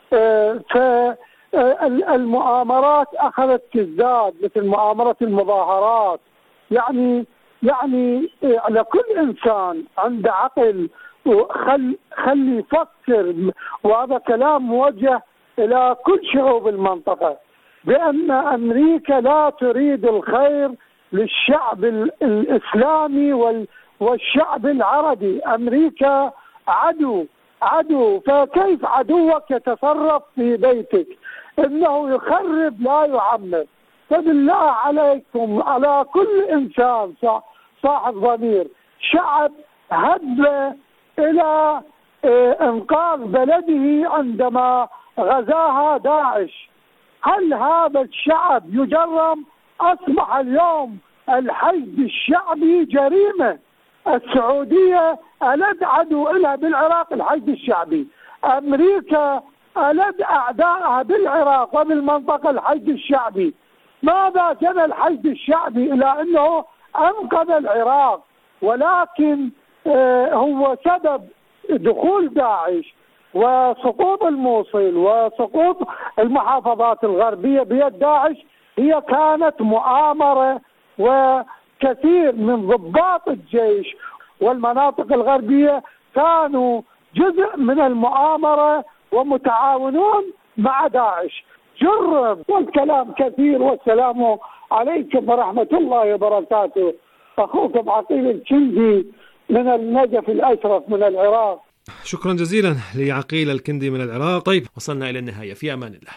فالمؤامرات أخذت تزداد مثل مؤامرة المظاهرات. يعني على كل إنسان عنده عقل خلي يفكر، وهذا كلام موجه إلى كل شعوب المنطقة، بأن أمريكا لا تريد الخير للشعب الإسلامي والشعب العربي. أمريكا عدو، فكيف عدوك يتصرف في بيتك؟ إنه يخرب لا يعمر. فبالله عليكم على كل إنسان صاحب ضمير، شعب هب إلى إنقاذ بلده عندما غزاها داعش، هل هذا الشعب يجرم؟ أصبح اليوم الحشد الشعبي جريمة. السعودية ألد عدو لها بالعراق الحشد الشعبي، أمريكا ألد أعدائها بالعراق وبالمنطقة الحشد الشعبي. ماذا جنى الحشد الشعبي إلى أنه أنقذ العراق؟ ولكن هو سبب دخول داعش وسقوط الموصل وسقوط المحافظات الغربية بيد داعش هي كانت مؤامرة، وكثير من ضباط الجيش والمناطق الغربية كانوا جزء من المؤامرة ومتعاونون مع داعش. جرب والكلام كثير، والسلام عليكم ورحمة الله وبركاته. أخوكم عقيل الكندي من النجف الأشرف من العراق. شكرا جزيلا لعقيل الكندي من العراق. طيب، وصلنا إلى النهاية، في أمان الله.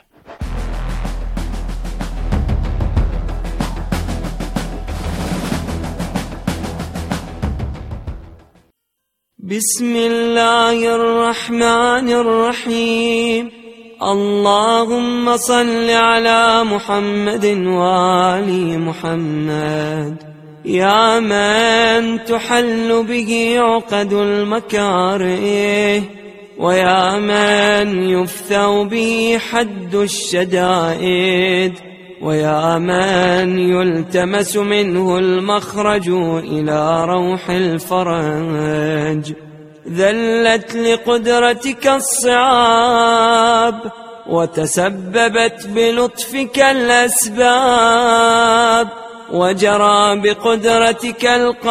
بسم الله الرحمن الرحيم. اللهم صل على محمد وآل محمد. يا من تحل به عقد المكاره، ويا من يفثو به حد الشدائد، ويا من يلتمس منه المخرج إلى روح الفرج. ذلت لقدرتك الصعاب، وتسببت بلطفك الأسباب، وجرى بقدرتك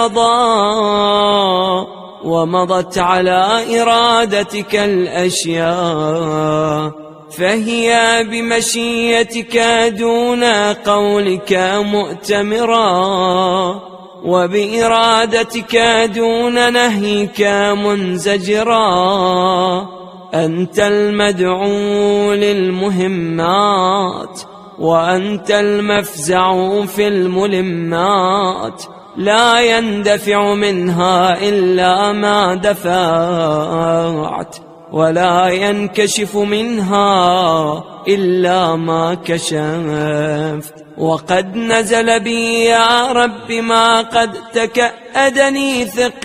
القضاء، ومضت على إرادتك الأشياء. فهي بمشيتك دون قولك مؤتمرا، وبإرادتك دون نهيك منزجرا. أنت المدعو للمهمات، وأنت المفزع في الملمات، لا يندفع منها إلا ما دفعت، ولا ينكشف منها إلا ما كشفت. وقد نزل بي يا رب ما قد تكأدني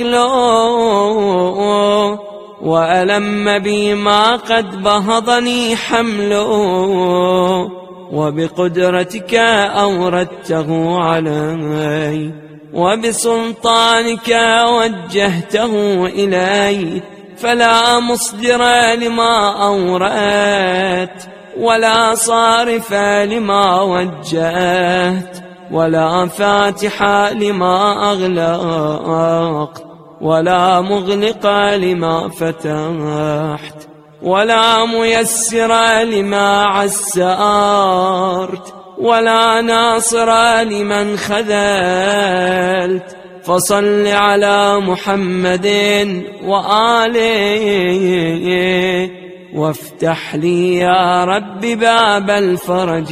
ثقله، وألم بي ما قد بهضني حمله، وبقدرتك أوردته علي، وبسلطانك وجهته إلي، فلا مصدر لما أوردت، ولا صارف لما وجهت، ولا فاتح لما أغلقت، ولا مغلق لما فتحت، ولا ميسر لما عسرت، ولا ناصر لمن خذلت. فصل على محمد وآله، وافتح لي يا رب باب الفرج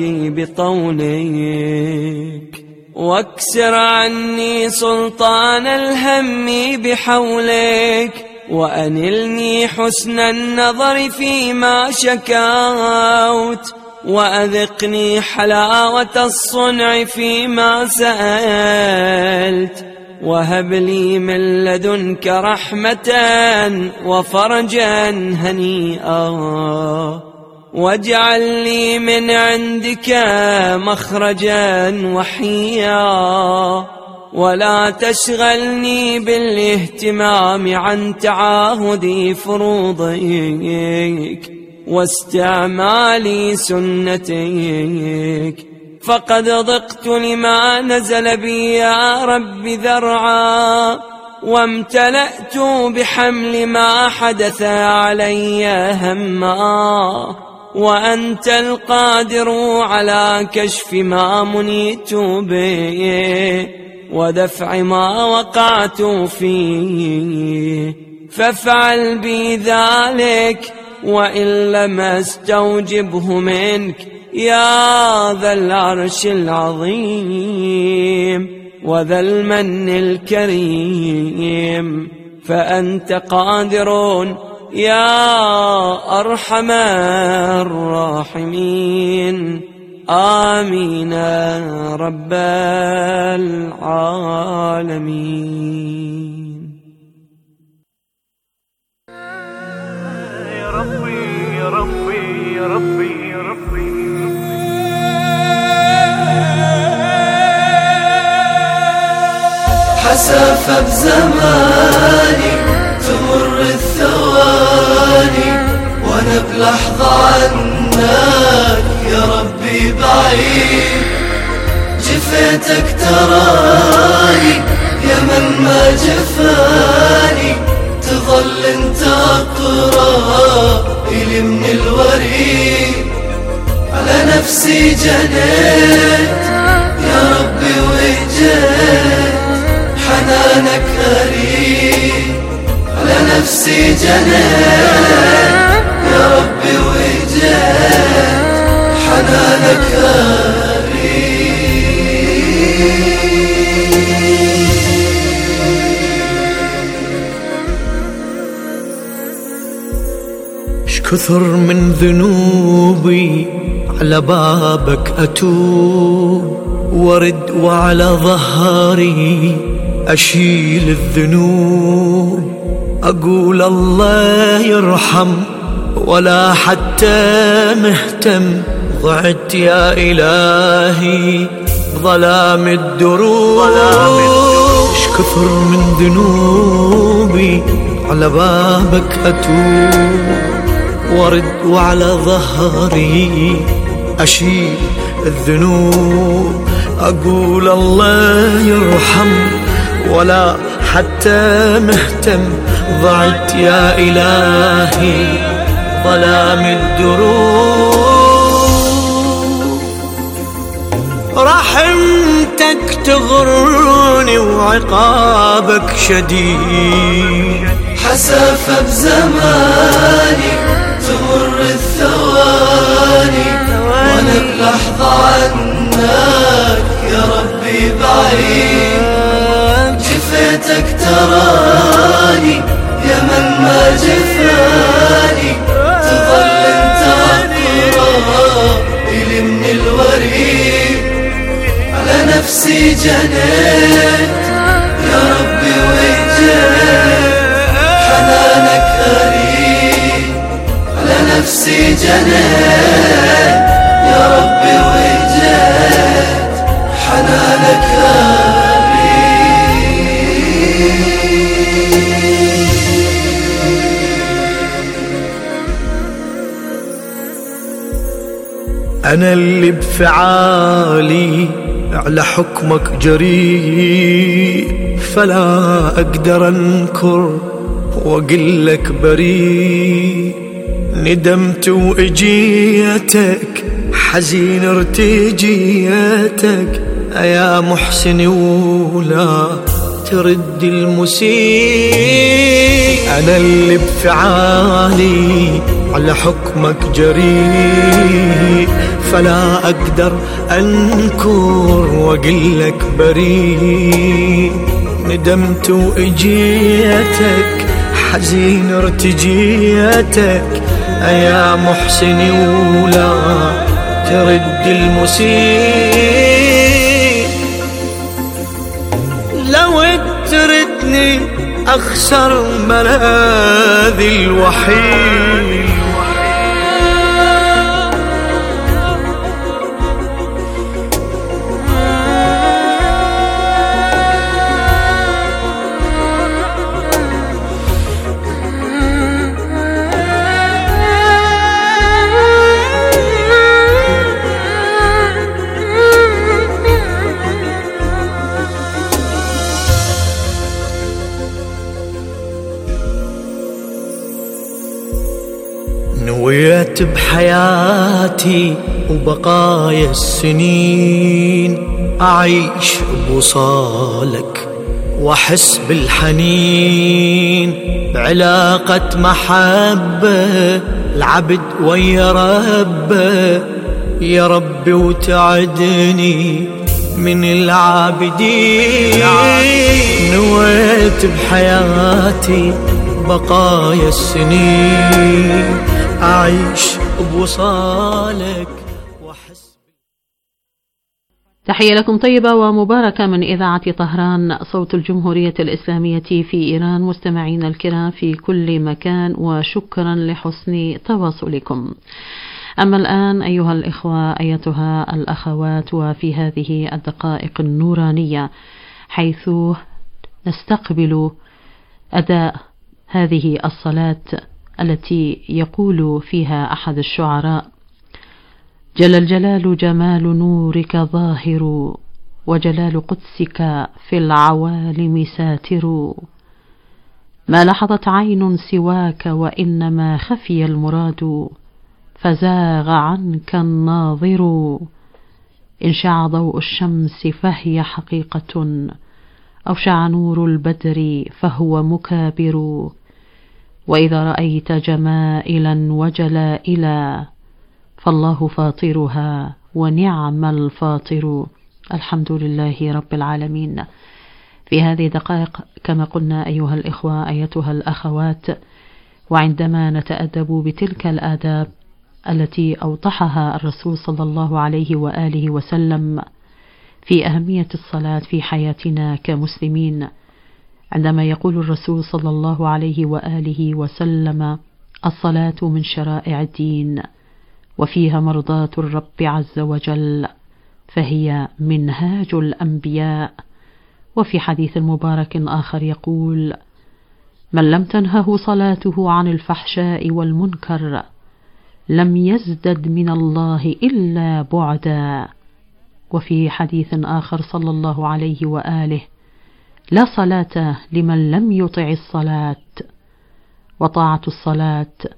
بطولك، واكسر عني سلطان الهم بحولك، وأنلني حسن النظر فيما شكوت، وأذقني حلاوة الصنع فيما سألت، وهب لي من لدنك رحمة وفرجا هنيئا، واجعل لي من عندك مخرجا وحيا، ولا تشغلني بالاهتمام عن تعاهد فروضك واستعمال سنتك، فقد ضقت لما نزل بي يا رب ذرعا، وامتلأت بحمل ما حدث علي هما، وأنت القادر على كشف ما منيت به، ودفع ما وقعت فيه، فافعل بي ذلك، وإن لم استوجبه منك يا ذا العرش العظيم وذا المن الكريم، فأنت قادر يا أرحم الراحمين. آمين رب العالمين. يا ربي يا ربي يا ربي يا ربي، حسافة بزماني تمر الثواني، وانا بلحظة عنك يا ربي بعيد، جفيتك تراني يا من ما جفاني، تظل انت اقرب الي من الوريد، على نفسي جنيت يا ربي وجيت، حنانك أريد، على نفسي جنيت يا ربي وجيت، حنانك أريد. كثر من ذنوبي على بابك أتوب، ورد وعلى ظهري أشيل الذنوب، أقول الله يرحم ولا حتى مهتم، ضعت يا إلهي بظلام الدروب. كثر من ذنوبي على بابك أتوب، ورد وعلى ظهري أشيل الذنوب، أقول الله يرحم ولا حتى مهتم، ضعت يا إلهي ظلام الدروب. رحمتك تغرني وعقابك شديد، حسافة بزماني تمر الثواني وانا بلحظة عنك يا ربي بعيد. جفيتك تراني يا من ما جفاني، تظل انت اقرب الي من الوريد. على نفسي جنيت يا ربي وجيت، حنانك قريب. على نفسي جنيت يا ربي وجيت، حنانك قريب. أنا اللي بفعالي على حكمك جريء، فلا أقدر أنكر وأقلك بريء. ندمت وإجيتك حزين ارتجيتك يا محسن، ولا ترد المسيء. أنا اللي بفعالي على حكمك جريء، فلا أقدر أنكر وأقلك بريء. ندمت وإجيتك حزين ارتجيتك يا محسن، ولا ترد المسيء. لو تردني أخسر ملاذي الوحيد، نويت بحياتي وبقايا السنين أعيش بوصالك وأحس بالحنين، بعلاقة محبة العبد ويا ربه يا ربي، وتعدني من العابدين. نويت بحياتي بقايا السنين أعيش بوصالك وأحس. تحية لكم طيبة ومباركة من إذاعة طهران صوت الجمهورية الإسلامية في إيران، مستمعين الكرام في كل مكان، وشكرا لحسن تواصلكم. أما الآن أيها الإخوة أيتها الأخوات، وفي هذه الدقائق النورانية حيث نستقبل أداء هذه الصلاة التي يقول فيها أحد الشعراء: جل الجلال جمال نورك ظاهر، وجلال قدسك في العوالم ساتر. ما لحظت عين سواك وإنما خفي المراد، فزاغ عنك الناظر. إن شع ضوء الشمس فهي حقيقة، أو شع نور البدر فهو مكابر. وإذا رأيت جمائلا وجلائلا، فالله فاطرها ونعم الفاطر. الحمد لله رب العالمين. في هذه الدقائق كما قلنا أيها الإخوة أيتها الأخوات، وعندما نتأدب بتلك الآداب التي أوضحها الرسول صلى الله عليه وآله وسلم في أهمية الصلاة في حياتنا كمسلمين، عندما يقول الرسول صلى الله عليه وآله وسلم: الصلاة من شرائع الدين، وفيها مرضاة الرب عز وجل، فهي منهاج الأنبياء. وفي حديث مبارك آخر يقول: من لم تنهه صلاته عن الفحشاء والمنكر لم يزدد من الله إلا بعدا. وفي حديث آخر صلى الله عليه وآله: لا صلاة لمن لم يطع الصلاة. وطاعة الصلاة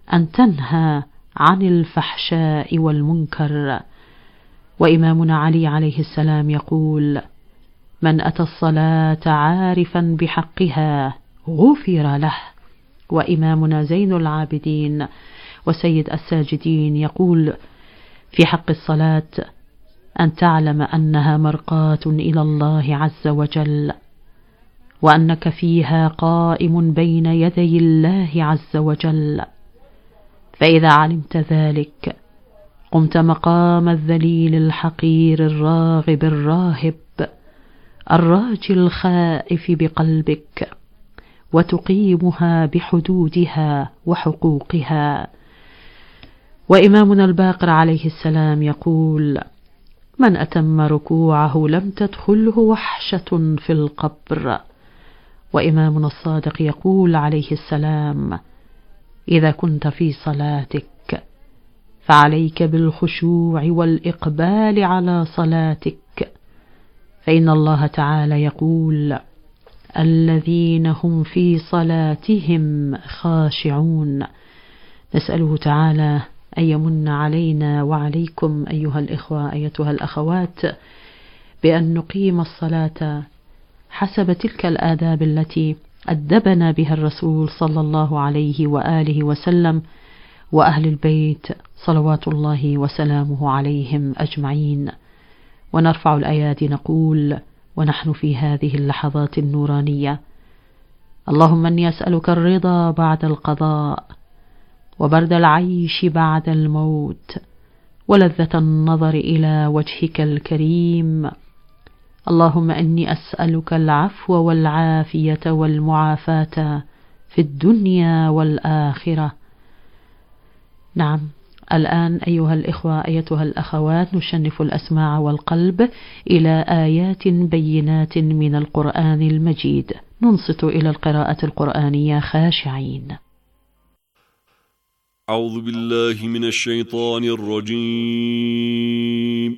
أن تنهى عن الفحشاء والمنكر. وإمامنا علي عليه السلام يقول: من أتى الصلاة عارفا بحقها غفر له. وإمامنا زين العابدين وسيد الساجدين يقول في حق الصلاة: أن تعلم أنها مرقاة إلى الله عز وجل، وأنك فيها قائم بين يدي الله عز وجل. فإذا علمت ذلك قمت مقام الذليل الحقير الراغب الراهب الراجي الخائف بقلبك، وتقيمها بحدودها وحقوقها. وإمامنا الباقر عليه السلام يقول: من أتم ركوعه لم تدخله وحشة في القبر. وإمامنا الصادق يقول عليه السلام: إذا كنت في صلاتك فعليك بالخشوع والإقبال على صلاتك، فإن الله تعالى يقول: الذين هم في صلاتهم خاشعون. نسأله تعالى أن يمن علينا وعليكم أيها الإخوة أيتها الأخوات بأن نقيم الصلاة حسب تلك الآداب التي أدبنا بها الرسول صلى الله عليه وآله وسلم وأهل البيت صلوات الله وسلامه عليهم أجمعين. ونرفع الأيادي نقول ونحن في هذه اللحظات النورانية: اللهم إني أسألك الرضا بعد القضاء، وبرد العيش بعد الموت، ولذة النظر إلى وجهك الكريم. اللهم إني أسألك العفو والعافية والمعافاة في الدنيا والآخرة. نعم، الآن أيها الإخوة أيتها الأخوات نشنف الأسماع والقلب إلى آيات بينات من القرآن المجيد، ننصت إلى القراءة القرآنية خاشعين. أعوذ بالله من الشيطان الرجيم.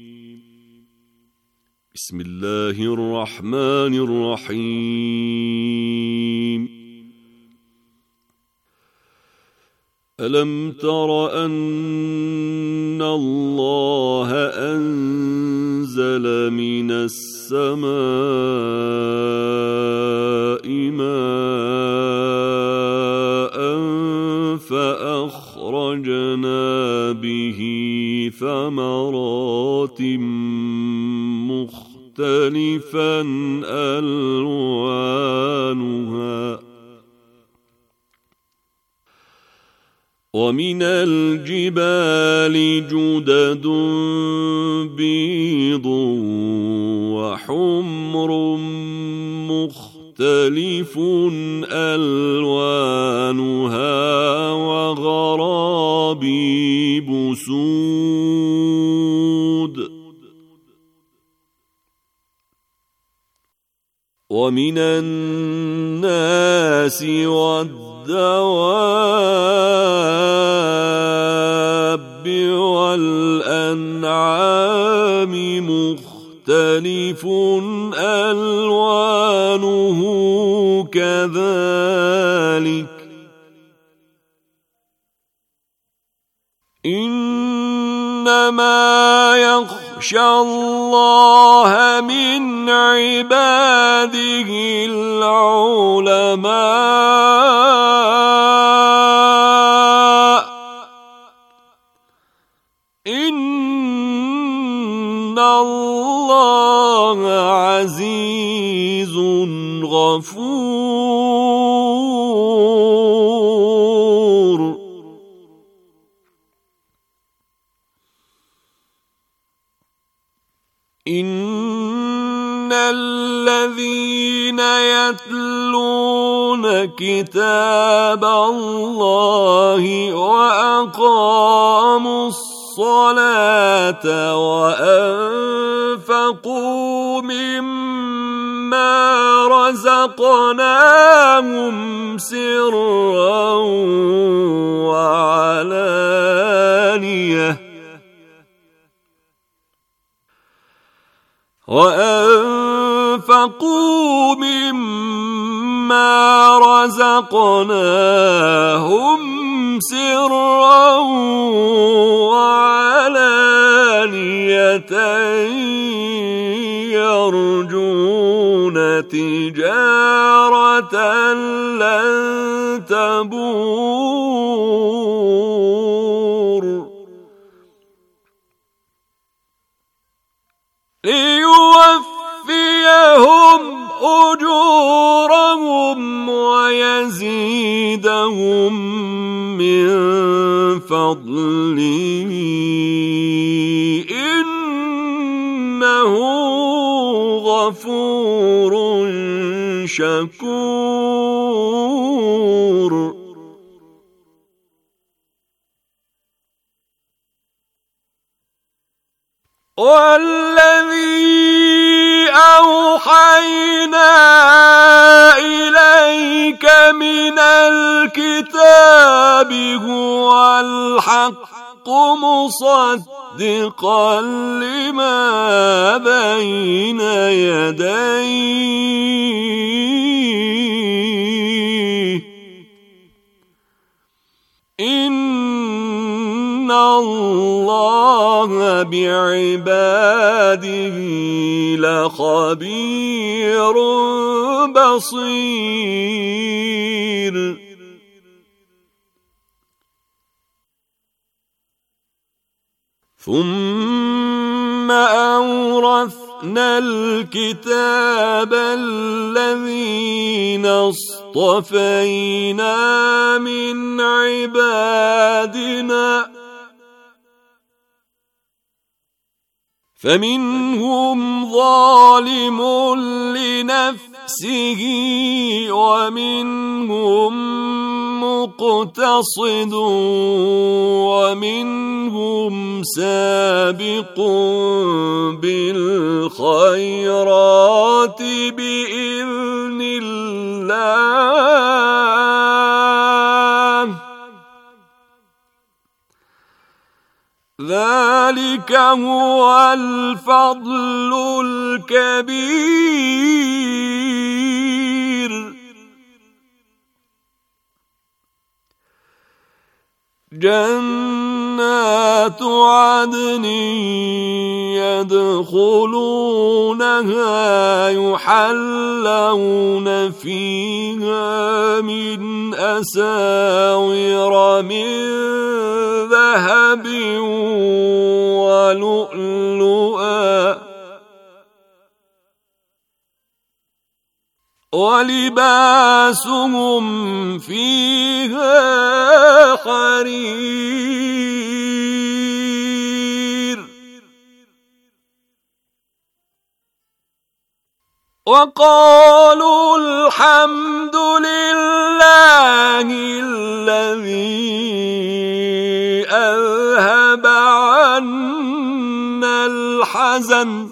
بسم الله الرحمن الرحيم. ألم تر أن الله أنزل من السماء ماء فأخرجنا به ثمرات مختلفا ألوانها ومن الجبال جدد بيض وحمر مختلف ألوانها وغرابيب سود ومن الناس والدواب والأنعام مختلف ألوانه كذلك إنما يخشى الله من عباده العلماء إن الله عزيز غفور. إن الذين يتلون كتاب الله وأقاموا الصلاة وأنفقوا مما رزقناهم سرا وعلانية وأنفقوا مما رزقناهم سرا وعلانية يرجون تجارة لن تبور ليوفيهم أجورهم ويزيدهم من فضله إنه غفور شكور والذي أوحينا إليك من الكتاب هو الحق مصدقا لما بين يديه إن الله بعباده لخبير بصير ثم أورثنا الكتاب الذين اصطفينا من عبادنا فمنهم ظالم لنفسه ومنهم مقتصد ومنهم سابق بالخيرات بإذن الله ذلك هو الفضل الكبير جنات عدن يدخلونها يحلون فيها من أساور من ذهب ولؤلؤا ولباسهم فيها حرير وقالوا الحمد لله الذي أذهب عنا الحزن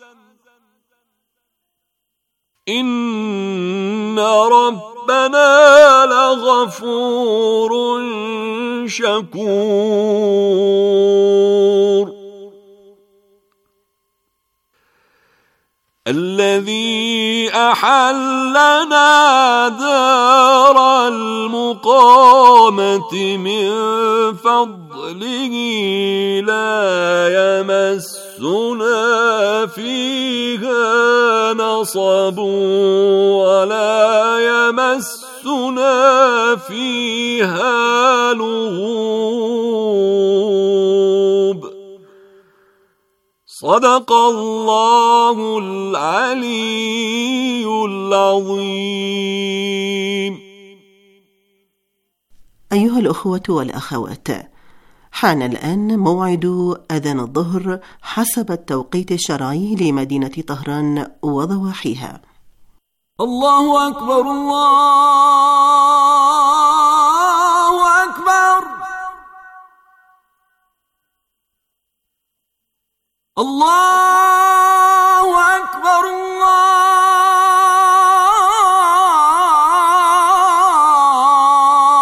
إن ربنا لغفور شكور الذي أحلنا دار المقامة من فضله لا يمسنا فيها نصب ولا يمسنا فيها لغوب صدق الله العلي العظيم. أيها الأخوة والأخوات، حان الآن موعد أذان الظهر حسب التوقيت الشرعي لمدينة طهران وضواحيها. الله أكبر الله أكبر الله